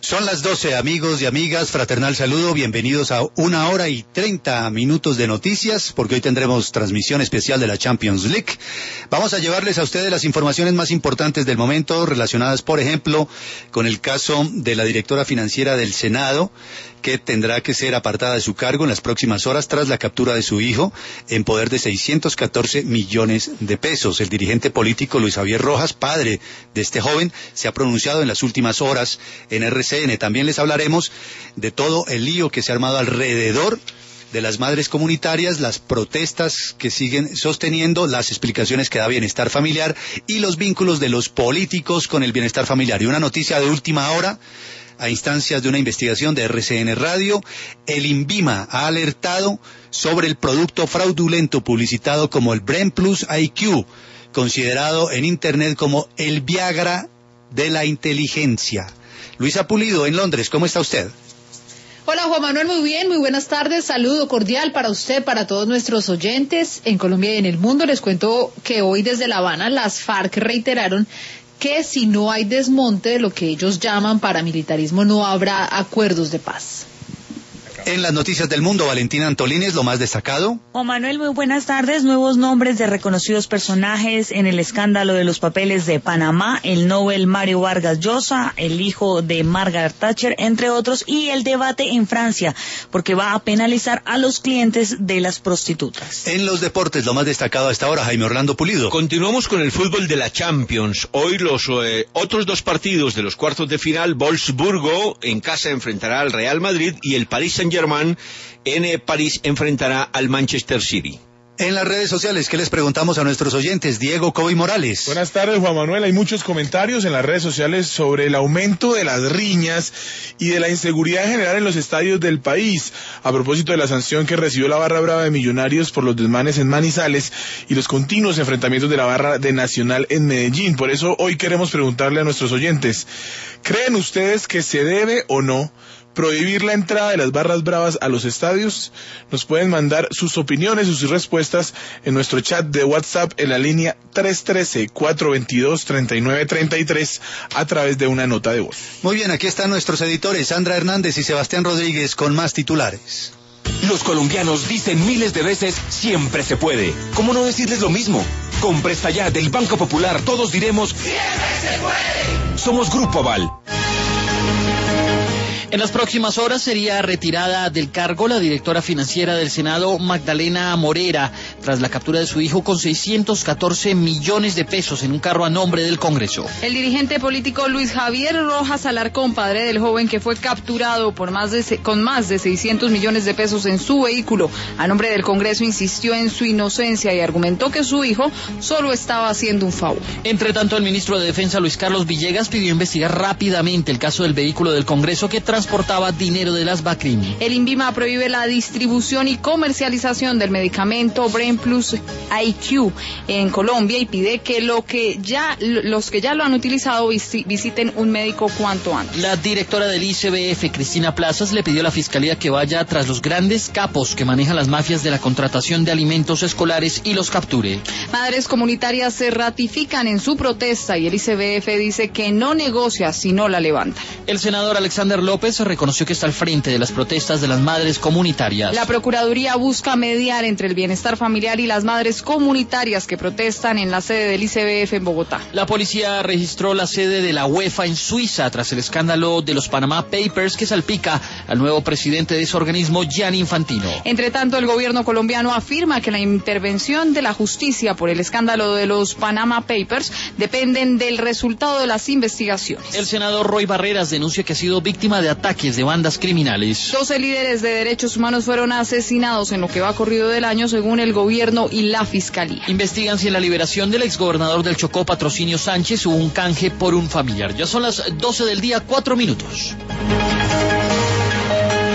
Son las 12, amigos y amigas, fraternal saludo, bienvenidos a 1 hora y 30 minutos de noticias, porque hoy tendremos transmisión especial de la Champions League. Vamos a llevarles a ustedes las informaciones más importantes del momento, relacionadas, por ejemplo, con el caso de la directora financiera del Senado, que tendrá que ser apartada de su cargo en las próximas horas tras la captura de su hijo en poder de 614 millones de pesos. El dirigente político Luis Javier Rojas, padre de este joven, se ha pronunciado en las últimas horas en RCN. También les hablaremos de todo el lío que se ha armado alrededor de las madres comunitarias, las protestas que siguen sosteniendo, las explicaciones que da Bienestar Familiar y los vínculos de los políticos con el bienestar familiar. Y una noticia de última hora, a instancias de una investigación de RCN Radio, el INVIMA ha alertado sobre el producto fraudulento publicitado como el Brain Plus IQ, considerado en Internet como el Viagra de la inteligencia. Luisa Pulido, en Londres, ¿cómo está usted? Hola Juan Manuel, muy bien, muy buenas tardes, saludo cordial para usted, para todos nuestros oyentes en Colombia y en el mundo. Les cuento que hoy desde La Habana las FARC reiteraron que si no hay desmonte de lo que ellos llaman paramilitarismo, no habrá acuerdos de paz. En las noticias del mundo, Valentina Antolínez, lo más destacado. Juan Manuel, muy buenas tardes. Nuevos nombres de reconocidos personajes en el escándalo de los papeles de Panamá, el Nobel Mario Vargas Llosa, el hijo de Margaret Thatcher, entre otros, y el debate en Francia, porque va a penalizar a los clientes de las prostitutas. En los deportes, lo más destacado a esta hora, Jaime Orlando Pulido. Continuamos con el fútbol de la Champions. Hoy los otros dos partidos de los cuartos de final, Wolfsburgo en casa enfrentará al Real Madrid y el Paris Saint-Germain en París enfrentará al Manchester City. En las redes sociales, ¿qué les preguntamos a nuestros oyentes? Diego Coby Morales. Buenas tardes, Juan Manuel. Hay muchos comentarios en las redes sociales sobre el aumento de las riñas y de la inseguridad en general en los estadios del país, a propósito de la sanción que recibió la Barra Brava de Millonarios por los desmanes en Manizales y los continuos enfrentamientos de la Barra de Nacional en Medellín. Por eso hoy queremos preguntarle a nuestros oyentes, ¿creen ustedes que se debe o no prohibir la entrada de las barras bravas a los estadios? Nos pueden mandar sus opiniones y sus respuestas en nuestro chat de WhatsApp en la línea 313-422-3933 a través de una nota de voz. Muy bien, aquí están nuestros editores Sandra Hernández y Sebastián Rodríguez con más titulares. Los colombianos dicen miles de veces siempre se puede. ¿Cómo no decirles lo mismo? Con Presta Ya del Banco Popular todos diremos siempre se puede. Somos Grupo Aval. En las próximas horas sería retirada del cargo la directora financiera del Senado, Magdalena Morera, tras la captura de su hijo con 614 millones de pesos en un carro a nombre del Congreso. El dirigente político Luis Javier Rojas Alarcón, padre del joven que fue capturado con más de 600 millones de pesos en su vehículo a nombre del Congreso, insistió en su inocencia y argumentó que su hijo solo estaba haciendo un favor. Entre tanto, el ministro de Defensa, Luis Carlos Villegas, pidió investigar rápidamente el caso del vehículo del Congreso que transportaba dinero de las BACRIM. El INVIMA prohíbe la distribución y comercialización del medicamento Brain Plus IQ en Colombia y pide que los que ya lo han utilizado visiten un médico cuanto antes. La directora del ICBF, Cristina Plazas, le pidió a la Fiscalía que vaya tras los grandes capos que manejan las mafias de la contratación de alimentos escolares y los capture. Madres comunitarias se ratifican en su protesta y el ICBF dice que no negocia si no la levanta. El senador Alexander López reconoció que está al frente de las protestas de las madres comunitarias. La Procuraduría busca mediar entre el bienestar familiar y las madres comunitarias que protestan en la sede del ICBF en Bogotá. La policía registró la sede de la UEFA en Suiza tras el escándalo de los Panama Papers que salpica al nuevo presidente de ese organismo, Gianni Infantino. Entre tanto, el gobierno colombiano afirma que la intervención de la justicia por el escándalo de los Panama Papers dependen del resultado de las investigaciones. El senador Roy Barreras denuncia que ha sido víctima de ataques de bandas criminales. 12 líderes de derechos humanos fueron asesinados en lo que va corrido del año, según el gobierno y la fiscalía. Investigan si en la liberación del exgobernador del Chocó, Patrocinio Sánchez, hubo un canje por un familiar. Ya son las 12 del día, 4 minutos.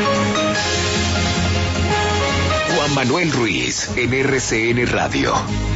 Juan Manuel Ruiz, en RCN Radio.